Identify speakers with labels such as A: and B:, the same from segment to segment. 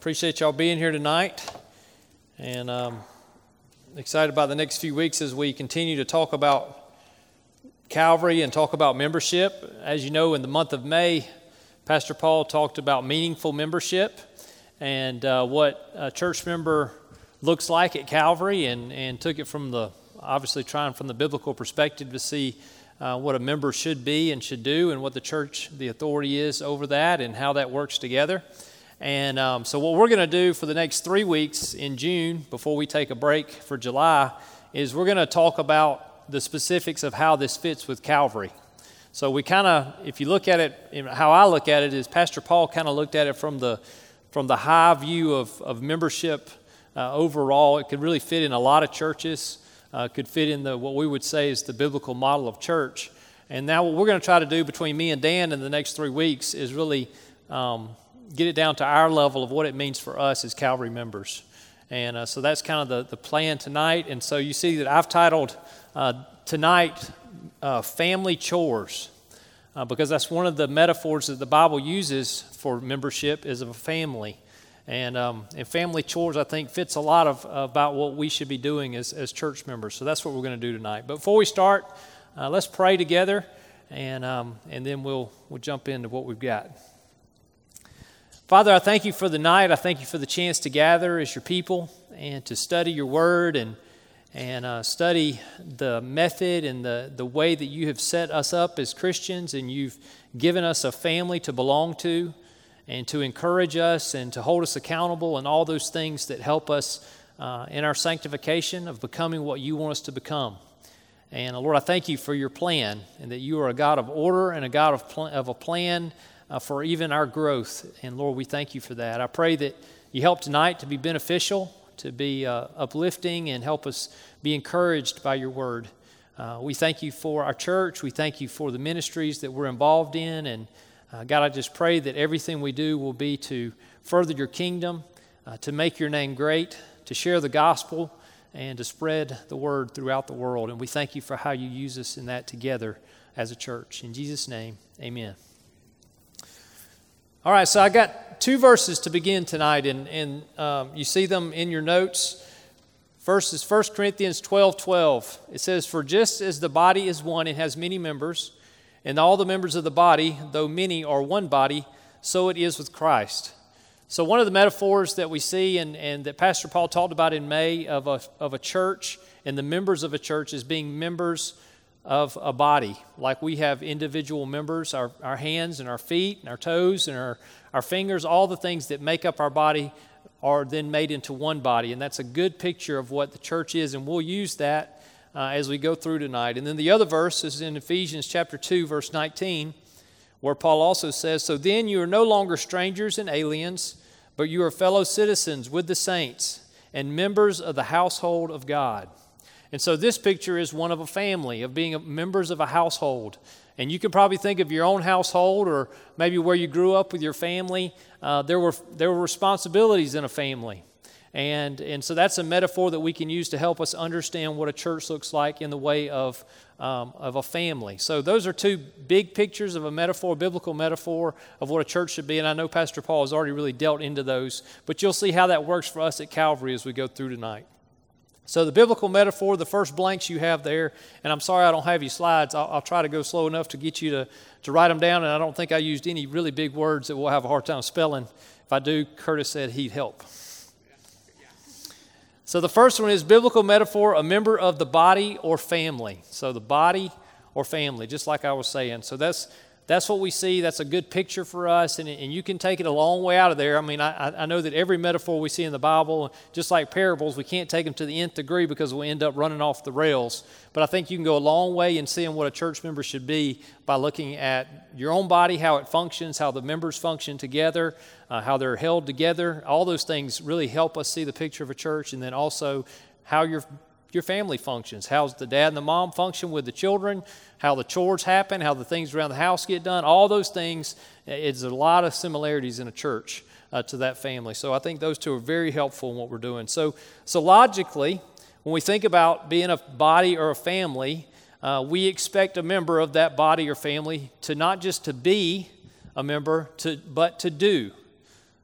A: Appreciate y'all being here tonight, and excited about the next few weeks as we continue to talk about Calvary and talk about membership. As you know, in the month of May, Pastor Paul talked about meaningful membership and what a church member looks like at Calvary, and took it from the, obviously trying from the biblical perspective to see what a member should be and should do, and what the church, the authority is over that, and how that works together. And so what we're going to do for the next 3 weeks in June, before we take a break for July, is we're going to talk about the specifics of how this fits with Calvary. So we kind of, if you look at it, how I look at it is Pastor Paul kind of looked at it from the high view of membership overall. It could really fit in a lot of churches. Could fit in what we would say is the biblical model of church. And now what we're going to try to do between me and Dan in the next 3 weeks is really get it down to our level of what it means for us as Calvary members. And so that's kind of the plan tonight. And so you see that I've titled tonight Family Chores, because that's one of the metaphors that the Bible uses for membership is of a family. And family chores, I think, fits a lot of about what we should be doing as church members. So that's what we're going to do tonight. But before we start, let's pray together, and then we'll jump into what we've got. Father, I thank you for the night. I thank you for the chance to gather as your people and to study your word and study the method and the way that you have set us up as Christians, and you've given us a family to belong to and to encourage us and to hold us accountable, and all those things that help us in our sanctification of becoming what you want us to become. And Lord, I thank you for your plan, and that you are a God of order and a God of a plan for even our growth. And Lord, we thank you for that. I pray that you help tonight to be beneficial, to be uplifting, and help us be encouraged by your word. We thank you for our church. We thank you for the ministries that we're involved in. And God, I just pray that everything we do will be to further your kingdom, to make your name great, to share the gospel, and to spread the word throughout the world. And we thank you for how you use us in that together as a church. In Jesus' name, amen. All right, so I got 2 verses to begin tonight, and you see them in your notes. First is 1 Corinthians 12:12. It says, "For just as the body is one and has many members, and all the members of the body, though many, are one body, so it is with Christ." So one of the metaphors that we see and that Pastor Paul talked about in May of a church and the members of a church is being members of a body. Like we have individual members, our hands and our feet and our toes and our fingers, all the things that make up our body are then made into one body. And that's a good picture of what the church is, and we'll use that as we go through tonight. And then the other verse is in Ephesians chapter 2, verse 19, where Paul also says, "So then you are no longer strangers and aliens, but you are fellow citizens with the saints and members of the household of God." And so this picture is one of a family, of being members of a household. And you can probably think of your own household, or maybe where you grew up with your family. There were responsibilities in a family. And so that's a metaphor that we can use to help us understand what a church looks like in the way of a family. So those are 2 big pictures of a metaphor, a biblical metaphor of what a church should be. And I know Pastor Paul has already really dealt into those, but you'll see how that works for us at Calvary as we go through tonight. So the biblical metaphor, the first blanks you have there, and I'm sorry I don't have you slides. I'll try to go slow enough to get you to write them down, and I don't think I used any really big words that we'll have a hard time spelling. If I do, Curtis said he'd help. So the first one is biblical metaphor, a member of the body or family. So the body or family, just like I was saying. So that's what we see. That's a good picture for us, and you can take it a long way out of there. I mean, I know that every metaphor we see in the Bible, just like parables, we can't take them to the nth degree because we'll end up running off the rails. But I think you can go a long way in seeing what a church member should be by looking at your own body, how it functions, how the members function together, how they're held together. All those things really help us see the picture of a church, and then also how your family functions. How's the dad and the mom function with the children, how the chores happen, how the things around the house get done. All those things, it's a lot of similarities in a church to that family. So I think those 2 are very helpful in what we're doing. So logically, when we think about being a body or a family, we expect a member of that body or family to not just to be a member, but to do.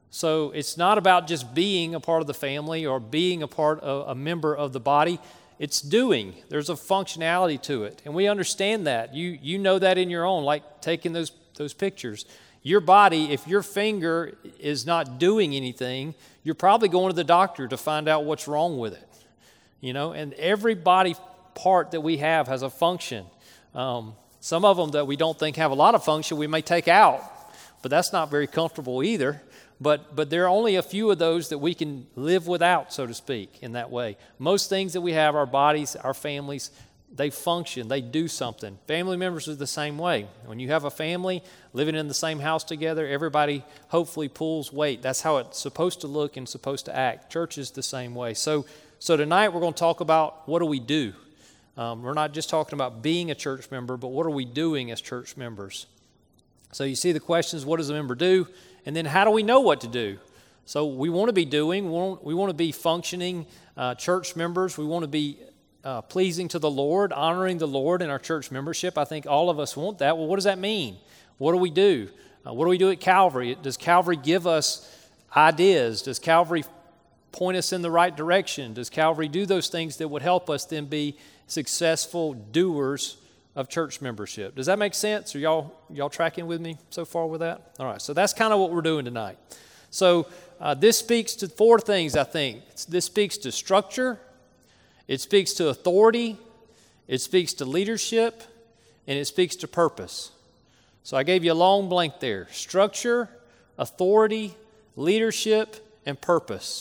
A: So it's not about just being a part of the family or being a part of a member of the body. It's doing. There's a functionality to it. And we understand that. You know that in your own, like taking those pictures. Your body, if your finger is not doing anything, you're probably going to the doctor to find out what's wrong with it. And every body part that we have has a function. Some of them that we don't think have a lot of function, we may take out, but that's not very comfortable either. But there are only a few of those that we can live without, so to speak, in that way. Most things that we have, our bodies, our families, they function, they do something. Family members are the same way. When you have a family living in the same house together, everybody hopefully pulls weight. That's how it's supposed to look and supposed to act. Church is the same way. So tonight we're going to talk about what do we do. We're not just talking about being a church member, but what are we doing as church members? So you see the questions, what does a member do? And then how do we know what to do? So we want to be doing, we want to be functioning church members. We want to be pleasing to the Lord, honoring the Lord in our church membership. I think all of us want that. Well, what does that mean? What do we do? What do we do at Calvary? Does Calvary give us ideas? Does Calvary point us in the right direction? Does Calvary do those things that would help us then be successful doers of church membership? Does that make sense? Are y'all tracking with me so far with that? All right, so that's kind of what we're doing tonight. So this speaks to four things, I think. This speaks to structure, it speaks to authority, it speaks to leadership, and it speaks to purpose. So I gave you a long blank there. Structure, authority, leadership, and purpose.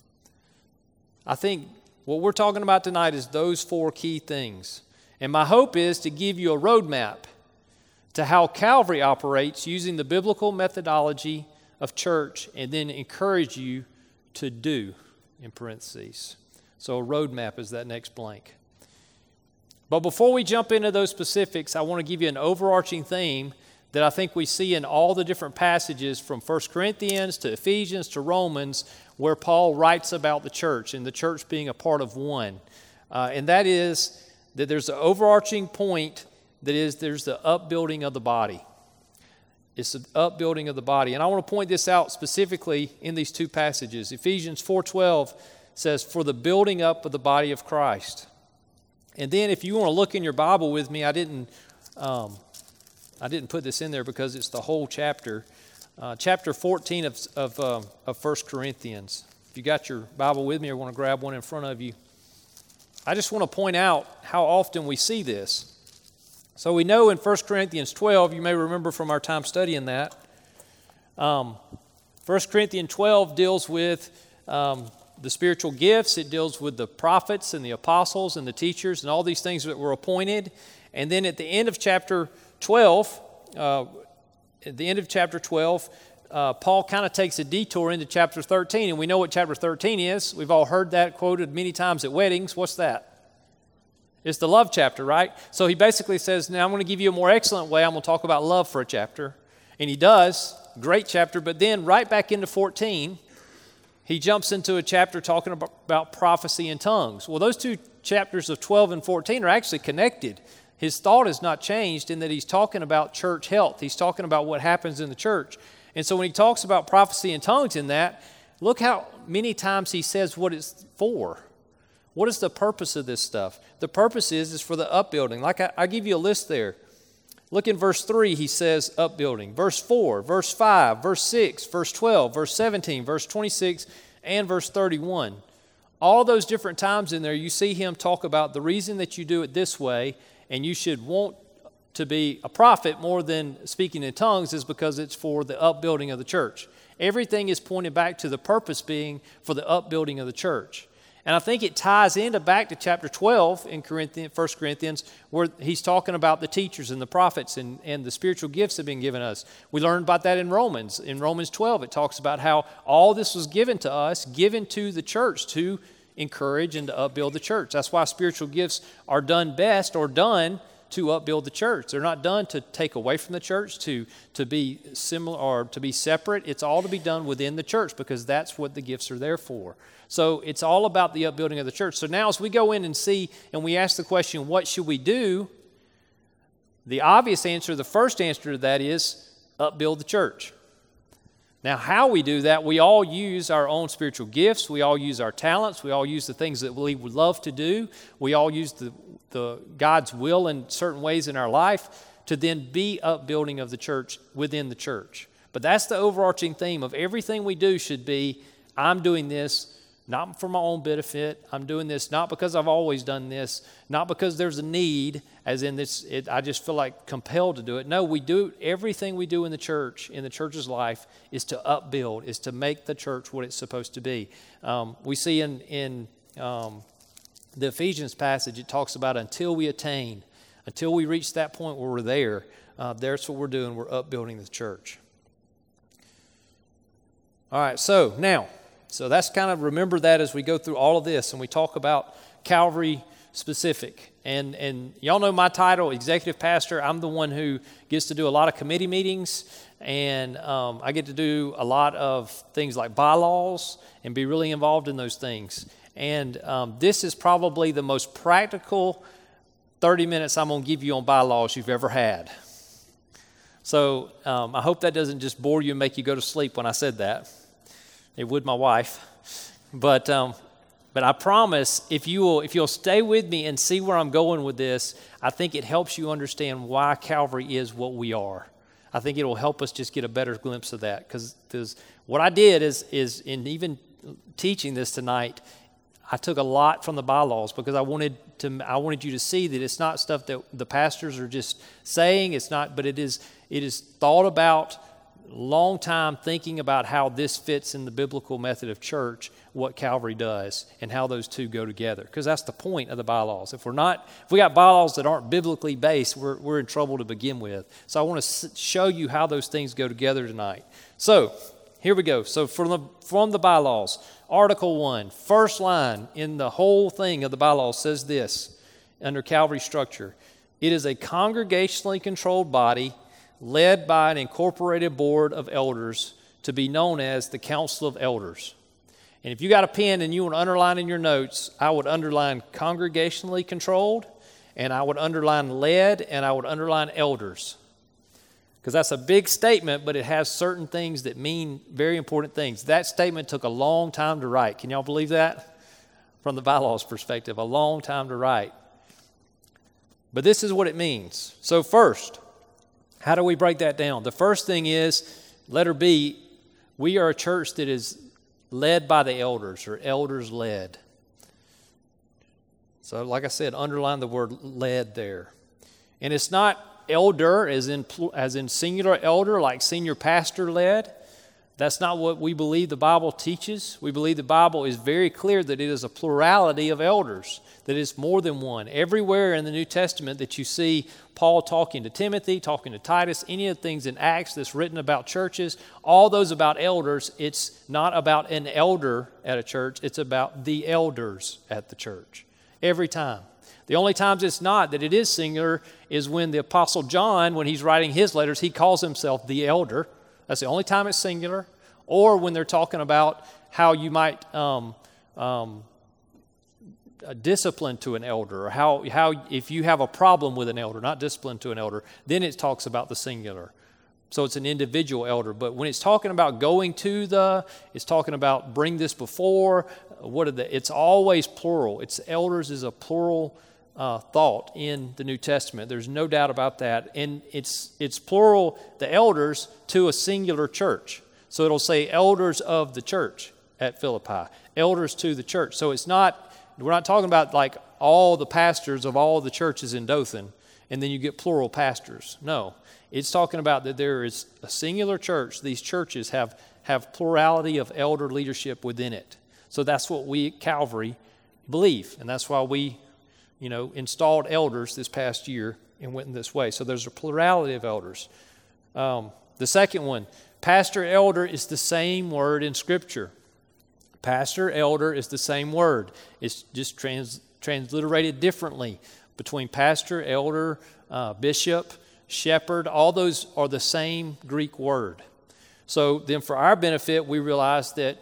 A: I think what we're talking about tonight is those four key things. And my hope is to give you a roadmap to how Calvary operates using the biblical methodology of church and then encourage you to do, in parentheses. So a roadmap is that next blank. But before we jump into those specifics, I want to give you an overarching theme that I think we see in all the different passages from 1 Corinthians to Ephesians to Romans where Paul writes about the church and the church being a part of one. And that is that there's an overarching point that is there's the upbuilding of the body. It's the upbuilding of the body. And I want to point this out specifically in these two passages. Ephesians 4:12 says, for the building up of the body of Christ. And then if you want to look in your Bible with me, I didn't put this in there because it's the whole chapter. Chapter 14 of 1 Corinthians. If you got your Bible with me or want to grab one in front of you. I just want to point out how often we see this. So we know in 1 Corinthians 12, you may remember from our time studying that, 1 Corinthians 12 deals with the spiritual gifts. It deals with the prophets and the apostles and the teachers and all these things that were appointed. And then at the end of chapter 12, Paul kind of takes a detour into chapter 13, and we know what chapter 13 is. We've all heard that quoted many times at weddings. What's that? It's the love chapter, right? So he basically says, now I'm going to give you a more excellent way. I'm going to talk about love for a chapter. And he does. Great chapter. But then right back into 14, he jumps into a chapter talking about prophecy and tongues. Well, those two chapters of 12 and 14 are actually connected. His thought has not changed in that he's talking about church health. He's talking about what happens in the church. And so when he talks about prophecy and tongues in that, look how many times he says what it's for. What is the purpose of this stuff? The purpose is for the upbuilding. Like I give you a list there. Look in verse 3, he says upbuilding. Verse 4, verse 5, verse 6, verse 12, verse 17, verse 26, and verse 31. All those different times in there, you see him talk about the reason that you do it this way, and you should want to be a prophet more than speaking in tongues is because it's for the upbuilding of the church. Everything is pointed back to the purpose being for the upbuilding of the church. And I think it ties into back to chapter 12 in 1 Corinthians where he's talking about the teachers and the prophets and the spiritual gifts that have been given us. We learned about that in Romans. In Romans 12, it talks about how all this was given to us, given to the church to encourage and to upbuild the church. That's why spiritual gifts are done best or done to upbuild the church. They're not done to take away from the church, to be similar or to be separate. It's all to be done within the church because that's what the gifts are there for. So it's all about the upbuilding of the church. So now as we go in and see and we ask the question, what should we do? The obvious answer, the first answer to that is upbuild the church. Now, how we do that, we all use our own spiritual gifts. We all use our talents. We all use the things that we would love to do. We all use the God's will in certain ways in our life to then be upbuilding of the church within the church. But that's the overarching theme of everything we do should be, I'm doing this not for my own benefit. I'm doing this not because I've always done this, not because there's a need, as in this, I just feel like compelled to do it. No, we do everything we do in the church's life is to upbuild, is to make the church what it's supposed to be. We see in the Ephesians passage, it talks about until we attain, until we reach that point where we're there, that's what we're doing. We're upbuilding the church. All right, so that's kind of, remember that as we go through all of this and we talk about Calvary specific. And y'all know my title, executive pastor. I'm the one who gets to do a lot of committee meetings, and I get to do a lot of things like bylaws and be really involved in those things. And this is probably the most practical 30 minutes I'm going to give you on bylaws you've ever had. So I hope that doesn't just bore you and make you go to sleep when I said that. It would my wife. But I promise if you'll stay with me and see where I'm going with this, I think it helps you understand why Calvary is what we are. I think it will help us just get a better glimpse of that. Because what I did is in even teaching this tonight, I took a lot from the bylaws because I wanted you to see that it's not stuff that the pastors are just saying. It's not, but it is thought about, long time thinking about how this fits in the biblical method of church, what Calvary does, and how those two go together. Because that's the point of the bylaws. If we got bylaws that aren't biblically based, we're in trouble to begin with. So I want to show you how those things go together tonight. So here we go. So from the bylaws, Article 1, first line in the whole thing of the bylaws says this under Calvary structure: it is a congregationally controlled body led by an incorporated board of elders to be known as the Council of Elders. And if you got a pen and you want to underline in your notes, I would underline congregationally controlled, and I would underline led, and I would underline elders. Because that's a big statement, but it has certain things that mean very important things. That statement took a long time to write. Can y'all believe that? From the bylaws perspective, a long time to write. But this is what it means. So first, how do we break that down? The first thing is, letter B, we are a church that is led by the elders, or elders led. So like I said, underline the word led there. And it's not elder as in singular elder, like senior pastor led. That's not what we believe the Bible teaches. We believe the Bible is very clear that it is a plurality of elders, that it's more than one. Everywhere in the New Testament that you see Paul talking to Timothy, talking to Titus, any of the things in Acts that's written about churches, all those about elders, it's not about an elder at a church, it's about the elders at the church. Every time. The only times it's not, that it is singular, is when the Apostle John, when he's writing his letters, he calls himself the elder. That's the only time it's singular. Or when they're talking about how you might discipline to an elder, or how if you have a problem with an elder, not discipline to an elder, then it talks about the singular. So it's an individual elder. But when it's talking about going to it's talking about bring this before, it's always plural. It's elders is a plural thought in the New Testament. There's no doubt about that. And it's plural, the elders, to a singular church. So it'll say elders of the church at Philippi, elders to the church. So we're not talking about like all the pastors of all the churches in Dothan, and then you get plural pastors. No, it's talking about that there is a singular church. These churches have plurality of elder leadership within it. So that's what we at Calvary believe, and that's why we, installed elders this past year and went in this way. So there's a plurality of elders. The second one, pastor, elder is the same word in Scripture. Pastor, elder is the same word. It's just transliterated differently between pastor, elder, bishop, shepherd. All those are the same Greek word. So then for our benefit, we realize that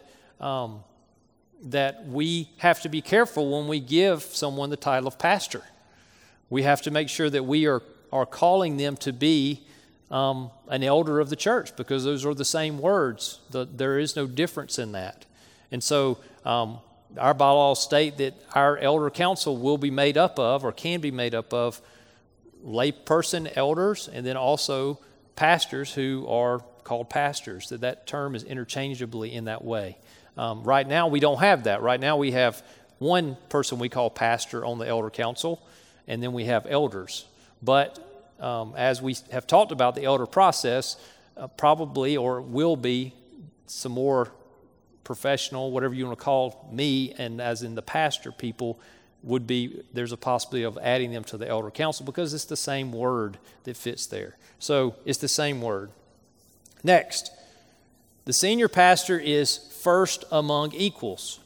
A: we have to be careful when we give someone the title of pastor. We have to make sure that we are calling them to be an elder of the church, because those are the same words. There is no difference in that. And so our bylaws state that our elder council will be made up of, or can be made up of, layperson elders, and then also pastors who are called pastors. That term is interchangeably in that way. Right now we don't have that. Right now we have one person we call pastor on the elder council, and then we have elders. But as we have talked about the elder process, probably or will be some more professional, whatever you want to call me, and as in the pastor people, there's a possibility of adding them to the elder council, because it's the same word that fits there. So it's the same word. Next, the senior pastor is first among equals.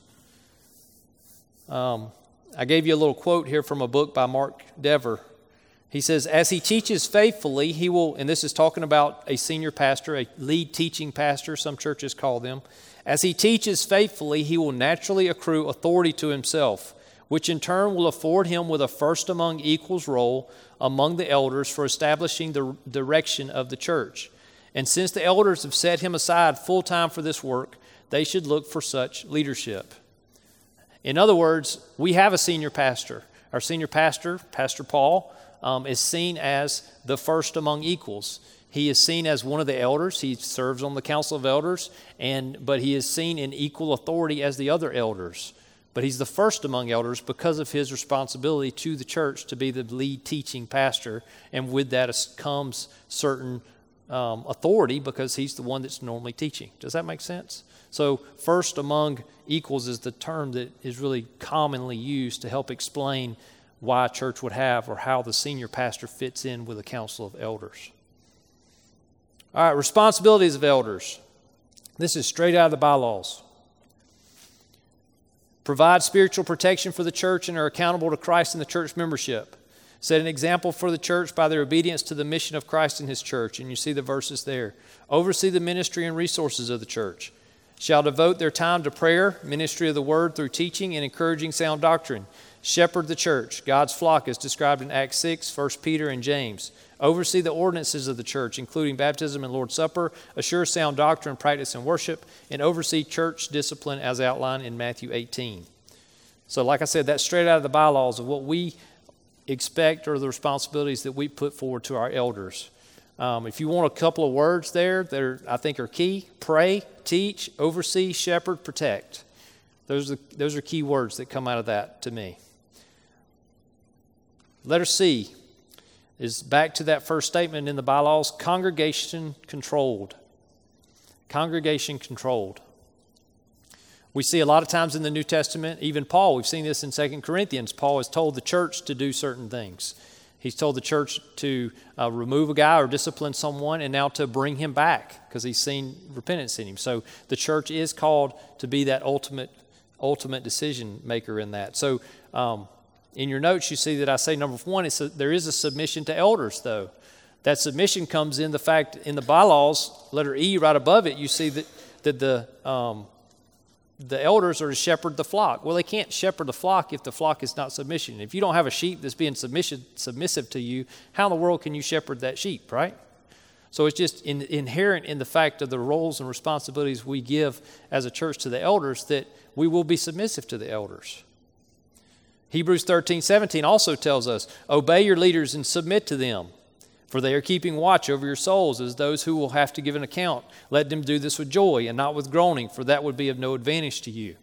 A: I gave you a little quote here from a book by Mark Dever. He says, as he teaches faithfully, he will, and this is talking about a senior pastor, a lead teaching pastor, some churches call them. As he teaches faithfully, he will naturally accrue authority to himself, which in turn will afford him with a first among equals role among the elders for establishing the direction of the church. And since the elders have set him aside full time for this work, they should look for such leadership. In other words, we have a senior pastor. Our senior pastor, Pastor Paul, is seen as the first among equals. He is seen as one of the elders. He serves on the council of elders, but he is seen in equal authority as the other elders. But he's the first among elders because of his responsibility to the church to be the lead teaching pastor. And with that comes certain authority, because he's the one that's normally teaching. Does that make sense? So first among equals is the term that is really commonly used to help explain why a church would have, or how the senior pastor fits in with a council of elders. All right, responsibilities of elders. This is straight out of the bylaws. Provide spiritual protection for the church and are accountable to Christ and the church membership. Set an example for the church by their obedience to the mission of Christ and his church. And you see the verses there. Oversee the ministry and resources of the church. Shall devote their time to prayer, ministry of the word through teaching and encouraging sound doctrine. Shepherd the church, God's flock, as described in Acts 6, 1 Peter, and James. Oversee the ordinances of the church, including baptism and Lord's Supper. Assure sound doctrine, practice, and worship. And oversee church discipline as outlined in Matthew 18. So like I said, that's straight out of the bylaws of what we expect, or the responsibilities that we put forward to our elders. If you want a couple of words there that I think are key: pray, teach, oversee, shepherd, protect. Those are key words that come out of that to me. Letter C is back to that first statement in the bylaws: congregation controlled. Congregation controlled. We see a lot of times in the New Testament, even Paul, we've seen this in 2 Corinthians, Paul has told the church to do certain things. He's told the church to remove a guy or discipline someone, and now to bring him back because he's seen repentance in him. So the church is called to be that ultimate decision maker in that. So in your notes, you see that I say number one, there is a submission to elders, though. That submission comes in the fact in the bylaws, letter E, right above it, you see that the elders are to shepherd the flock. Well, they can't shepherd the flock if the flock is not submission. If you don't have a sheep that's being submissive to you, how in the world can you shepherd that sheep, right? So it's just inherent in the fact of the roles and responsibilities we give as a church to the elders that we will be submissive to the elders. Hebrews 13:17 also tells us, obey your leaders and submit to them, for they are keeping watch over your souls as those who will have to give an account. Let them do this with joy and not with groaning, for that would be of no advantage to you.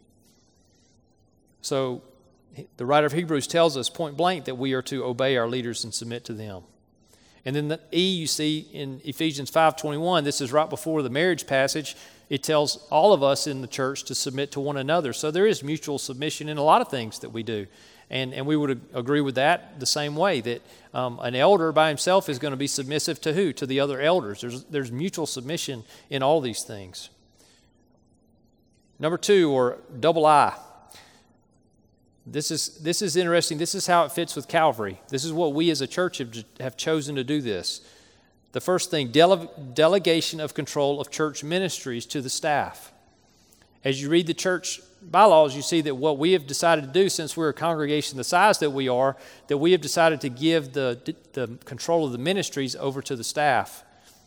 A: So the writer of Hebrews tells us point blank that we are to obey our leaders and submit to them. And then the E you see in Ephesians 5:21, this is right before the marriage passage. It tells all of us in the church to submit to one another. So there is mutual submission in a lot of things that we do. And we would agree with that the same way, that an elder by himself is going to be submissive to who? To the other elders. There's mutual submission in all these things. Number 2, or double I. This is interesting. This is how it fits with Calvary. This is what we as a church have chosen to do this. The first thing, delegation of control of church ministries to the staff. As you read the church bylaws, you see that what we have decided to do, since we're a congregation the size that we are, that we have decided to give the control of the ministries over to the staff.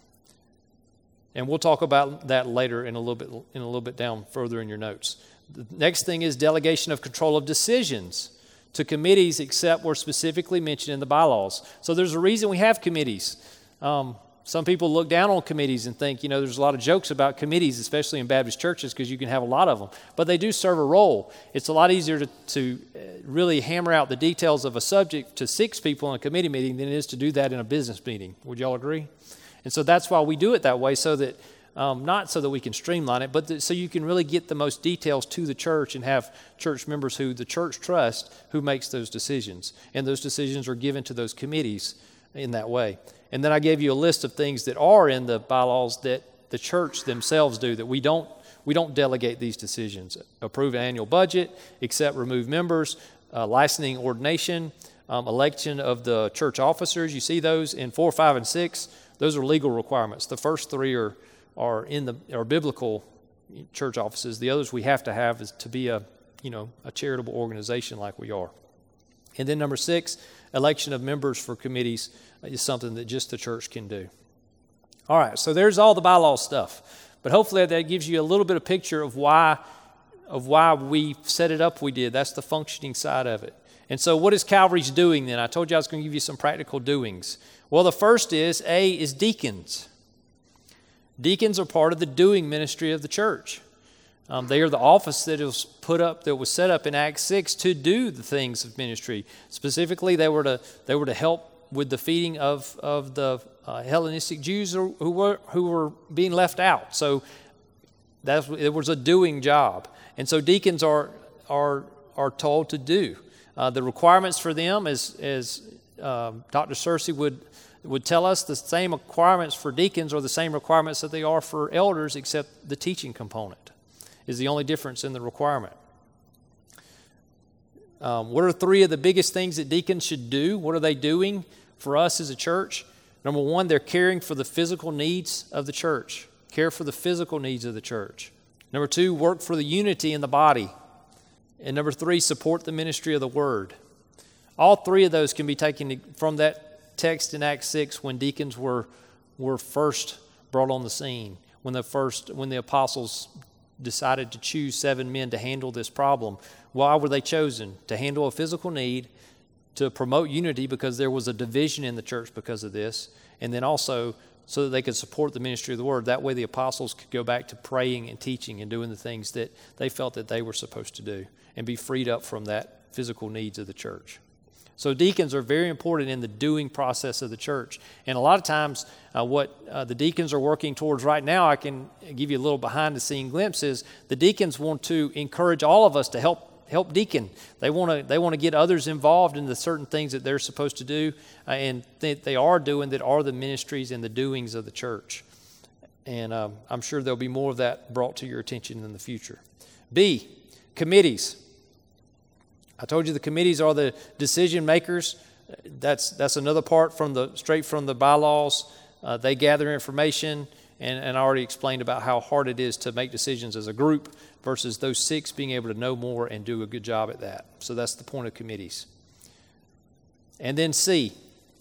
A: And we'll talk about that later in a little bit down further in your notes. The next thing is delegation of control of decisions to committees except where specifically mentioned in the bylaws. So there's a reason we have committees. Some people look down on committees and think, there's a lot of jokes about committees, especially in Baptist churches, because you can have a lot of them. But they do serve a role. It's a lot easier to really hammer out the details of a subject to 6 people in a committee meeting than it is to do that in a business meeting. Would y'all agree? And so that's why we do it that way, so that not so that we can streamline it, but so you can really get the most details to the church and have church members who the church trusts who makes those decisions. And those decisions are given to those committees in that way. And then I gave you a list of things that are in the bylaws that the church themselves do, that we don't delegate these decisions. Approve an annual budget, accept, remove members, licensing, ordination, election of the church officers. You see those in 4, 5, and 6. Those are legal requirements. The first 3 are biblical church offices. The others we have to have is to be a charitable organization like we are. And then number 6, election of members for committees is something that just the church can do. All right, so there's all the bylaw stuff. But hopefully that gives you a little bit of picture of why we set it up we did. That's the functioning side of it. And so what is Calvary's doing then? I told you I was going to give you some practical doings. Well, the first is deacons. Deacons are part of the doing ministry of the church. They are the office that was set up in Acts 6 to do the things of ministry. Specifically, they were to help with the feeding of the Hellenistic Jews who were being left out. So it was a doing job, and so deacons are told to do the requirements for them. As Dr. Searcy would tell us, the same requirements for deacons are the same requirements that they are for elders, except the teaching component is the only difference in the requirement. What are 3 of the biggest things that deacons should do? What are they doing for us as a church? Number 1, they're caring for the physical needs of the church. Care for the physical needs of the church. Number 2, work for the unity in the body. And number 3, support the ministry of the word. All 3 of those can be taken from that text in Acts 6 when deacons were first brought on the scene, when the apostles decided to choose 7 men to handle this problem. Why were they chosen? To handle a physical need, to promote unity because there was a division in the church because of this, and then also so that they could support the ministry of the word. That way the apostles could go back to praying and teaching and doing the things that they felt that they were supposed to do and be freed up from that physical needs of the church. So deacons are very important in the doing process of the church. And a lot of times what the deacons are working towards right now, I can give you a little behind-the-scene glimpse, is the deacons want to encourage all of us to help deacon. They want to get others involved in the certain things that they're supposed to do and that they are doing that are the ministries and the doings of the church. And I'm sure there'll be more of that brought to your attention in the future. B, committees. I told you the committees are the decision makers. That's another part straight from the bylaws. They gather information, and I already explained about how hard it is to make decisions as a group versus those 6 being able to know more and do a good job at that. So that's the point of committees. And then C.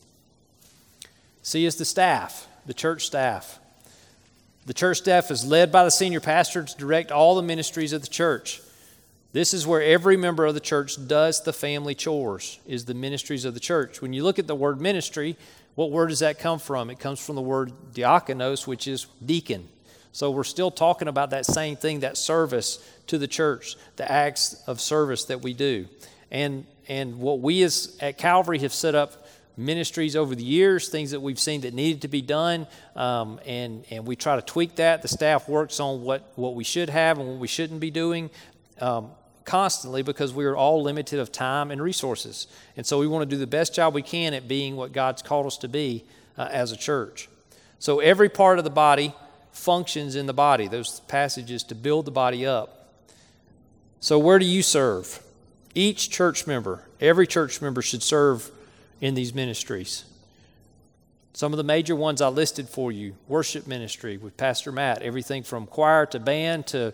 A: C is the staff, the church staff. The church staff is led by the senior pastor to direct all the ministries of the church. This is where every member of the church does the family chores, is the ministries of the church. When you look at the word ministry, what word does that come from? It comes from the word diakonos, which is deacon. So we're still talking about that same thing, that service to the church, the acts of service that we do. And what we at Calvary have set up ministries over the years, things that we've seen that needed to be done, and we try to tweak that. The staff works on what we should have and what we shouldn't be doing constantly, because we are all limited of time and resources. And so we want to do the best job we can at being what God's called us to be as a church. So every part of the body functions in the body, those passages to build the body up. So where do you serve? Each church member, every church member should serve in these ministries. Some of the major ones I listed for you: worship ministry with Pastor Matt, everything from choir to band to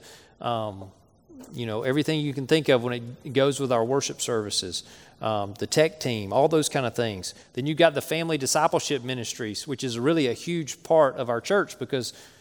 A: everything you can think of when it goes with our worship services, the tech team, all those kind of things. Then you've got the family discipleship ministries, which is really a huge part of our church, because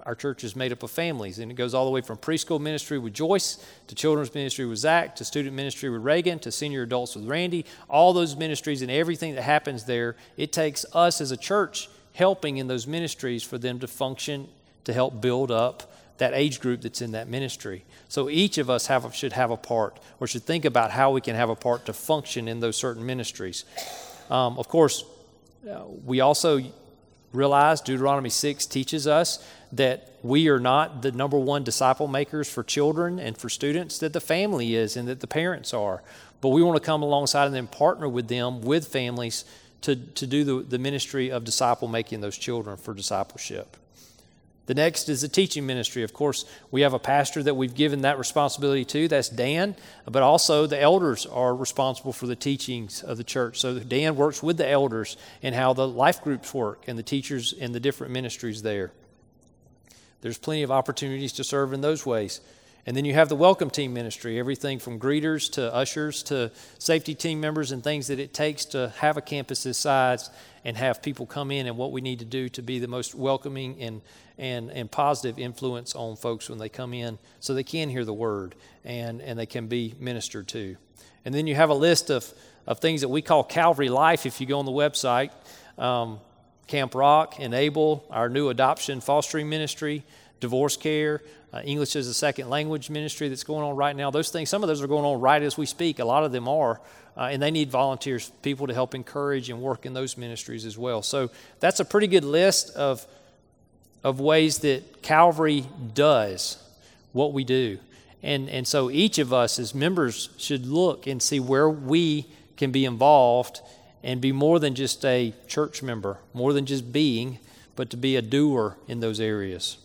A: our church is made up of families, and it goes all the way from preschool ministry with Joyce to children's ministry with Zach to student ministry with Reagan to senior adults with Randy. All those ministries and everything that happens there, it takes us as a church helping in those ministries for them to function, to help build up that age group that's in that ministry. So each of us should have a part, or should think about how we can have a part to function in those certain ministries. Of course, we also realize Deuteronomy 6 teaches us that we are not the number one disciple makers for children and for students, that the family is and that the parents are. But we want to come alongside and then partner with them, with families, to do the ministry of disciple making those children for discipleship. The next is the teaching ministry. Of course, we have a pastor that we've given that responsibility to. That's Dan. But also the elders are responsible for the teachings of the church. So Dan works with the elders in how the life groups work and the teachers in the different ministries there. There's plenty of opportunities to serve in those ways. And then you have the welcome team ministry, everything from greeters to ushers to safety team members and things that it takes to have a campus this size and have people come in, and what we need to do to be the most welcoming and positive influence on folks when they come in so they can hear the word and they can be ministered to. And then you have a list of things that we call Calvary Life if you go on the website. Camp Rock, Enable, our new adoption fostering ministry, divorce care, English as a second language ministry that's going on right now. Those things, some of those are going on right as we speak. A lot of them are, and they need volunteers, people to help encourage and work in those ministries as well. So that's a pretty good list of ways that Calvary does what we do. And so each of us as members should look and see where we can be involved and be more than just a church member, more than just being, but to be a doer in those areas.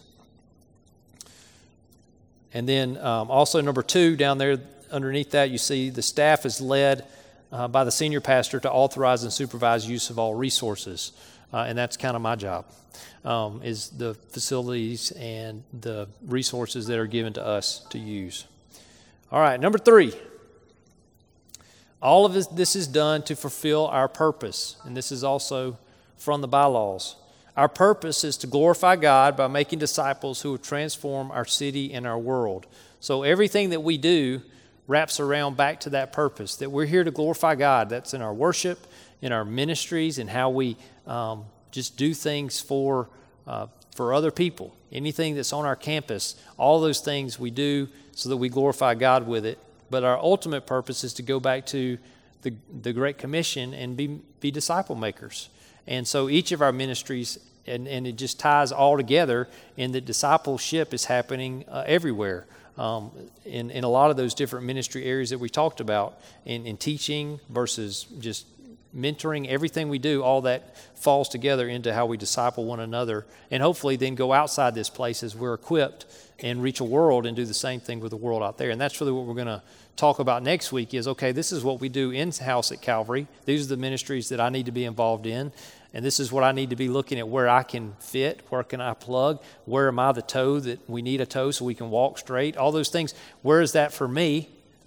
A: And then also number 2, down there underneath that, you see the staff is led by the senior pastor to authorize and supervise use of all resources. And that's kind of my job, is the facilities and the resources that are given to us to use. All right, number 3. All of this is done to fulfill our purpose, and this is also from the bylaws. Our purpose is to glorify God by making disciples who will transform our city and our world. So everything that we do wraps around back to that purpose, that we're here to glorify God. That's in our worship, in our ministries, and how we just do things for other people. Anything that's on our campus, all those things we do so that we glorify God with it. But our ultimate purpose is to go back to the Great Commission and be disciple makers. And so each of our ministries, and it just ties all together in that discipleship is happening everywhere in a lot of those different ministry areas that we talked about, in teaching versus just mentoring. Everything we do, all that falls together into how we disciple one another, and hopefully then go outside this place as we're equipped and reach a world and do the same thing with the world out there. And that's really what we're going to talk about next week is, okay, this is what we do in-house at Calvary. These are the ministries that I need to be involved in. And this is what I need to be looking at, where I can fit, where can I plug, where am I the toe that we need a toe so we can walk straight, all those things. Where is that for me?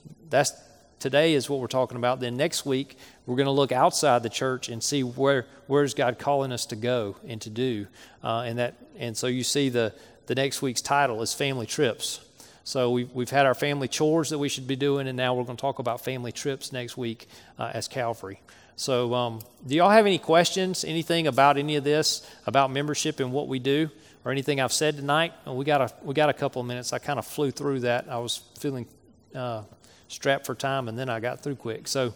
A: Today is what we're talking about. Then next week, we're going to look outside the church and see where's God calling us to go and to do. And so you see the next week's title is Family Trips. So we've had our family chores that we should be doing, and now we're going to talk about family trips next week as Calvary. So do y'all have any questions, anything about any of this, about membership and what we do, or anything I've said tonight? We got a couple of minutes. I kind of flew through that. I was feeling strapped for time, and then I got through quick. So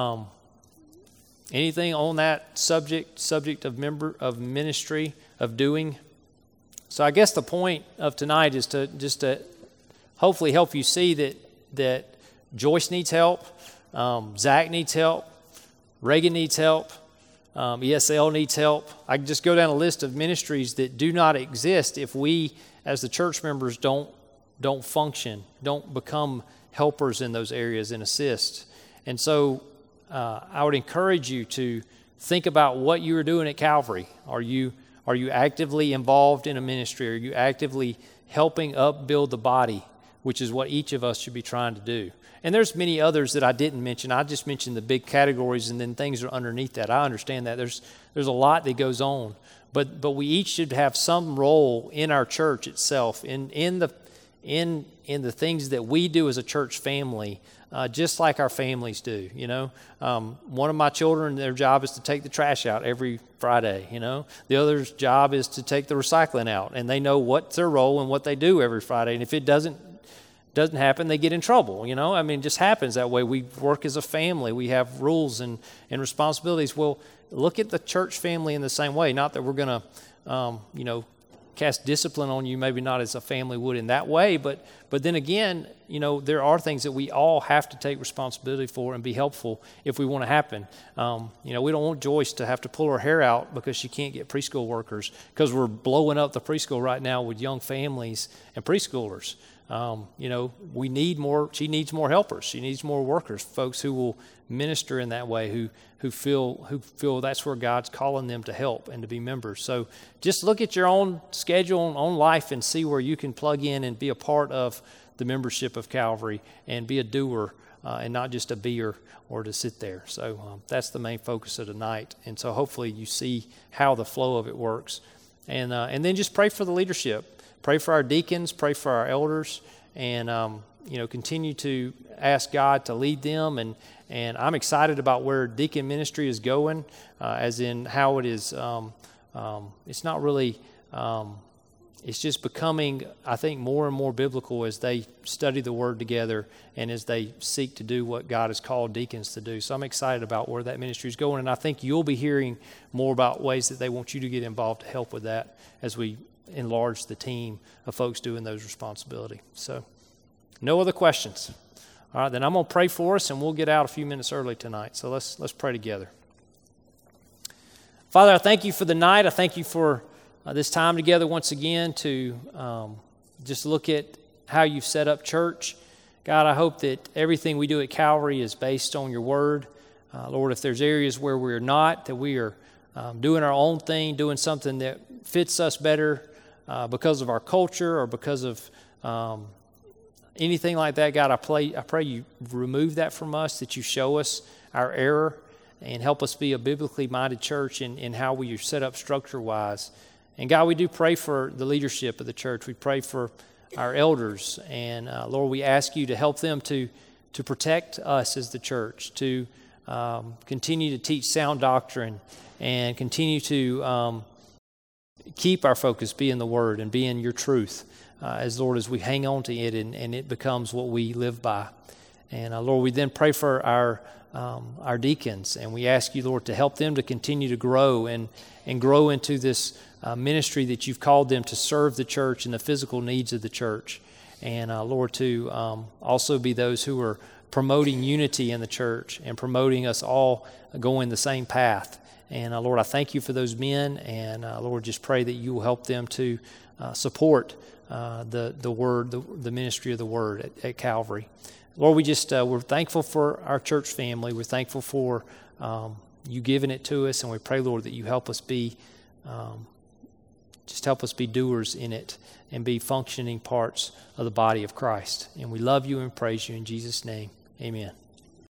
A: anything on that subject of ministry, of doing? So I guess the point of tonight is to hopefully help you see that Joyce needs help, Zach needs help, Reagan needs help, ESL needs help. I can just go down a list of ministries that do not exist if we, as the church members, don't function, don't become helpers in those areas and assist. And so I would encourage you to think about what you are doing at Calvary. Are you actively involved in a ministry? Are you actively helping upbuild the body? which is what each of us should be trying to do. And there's many others that I didn't mention. I just mentioned the big categories, and then things are underneath that. I understand that. There's a lot that goes on. But we each should have some role in our church itself, in the things that we do as a church family, just like our families do. One of my children, their job is to take the trash out every Friday. The other's job is to take the recycling out, and they know what's their role and what they do every Friday. And if it doesn't happen, they get in trouble. It just happens that way. We work as a family. We have rules and responsibilities. Well, look at the church family in the same way. Not that we're going to, cast discipline on you, maybe not as a family would in that way, but then again, there are things that we all have to take responsibility for and be helpful if we want to happen. We don't want Joyce to have to pull her hair out because she can't get preschool workers, because we're blowing up the preschool right now with young families and preschoolers. We need more. She needs more helpers. She needs more workers, folks who will minister in that way, who feel that's where God's calling them to help and to be members. So just look at your own schedule, own life, and see where you can plug in and be a part of the membership of Calvary and be a doer and not just a beer or to sit there. So that's the main focus of tonight. And so hopefully you see how the flow of it works. And then just pray for the leadership. Pray for our deacons, pray for our elders, and continue to ask God to lead them. And I'm excited about where deacon ministry is going, as in how it is. It's not really. It's just becoming, I think, more and more biblical as they study the Word together and as they seek to do what God has called deacons to do. So I'm excited about where that ministry is going, and I think you'll be hearing more about ways that they want you to get involved to help with that as we enlarge the team of folks doing those responsibilities. So no other questions. All right, then I'm going to pray for us, and we'll get out a few minutes early tonight. So let's pray together. Father, I thank you for the night. I thank you for this time together once again to just look at how you've set up church. God, I hope that everything we do at Calvary is based on your word. Lord, if there's areas where we're not, that we are doing our own thing, doing something that fits us better because of our culture or because of anything like that, God, I pray you remove that from us, that you show us our error and help us be a biblically minded church in how we are set up structure-wise. And God, we do pray for the leadership of the church. We pray for our elders. And Lord, we ask you to help them to protect us as the church, to continue to teach sound doctrine and continue to keep our focus, be in the Word and be in your truth, as Lord, as we hang on to it and it becomes what we live by. And Lord, we then pray for our deacons, and we ask you, Lord, to help them to continue to grow and grow into this ministry that you've called them to serve the church and the physical needs of the church. And Lord, to also be those who are promoting unity in the church and promoting us all going the same path. And Lord, I thank you for those men, and Lord, just pray that you will help them to support the word, the ministry of the word at Calvary. Lord, we just we're thankful for our church family. We're thankful for you giving it to us, and we pray, Lord, that you help us be help us be doers in it and be functioning parts of the body of Christ. And we love you and praise you in Jesus' name. Amen.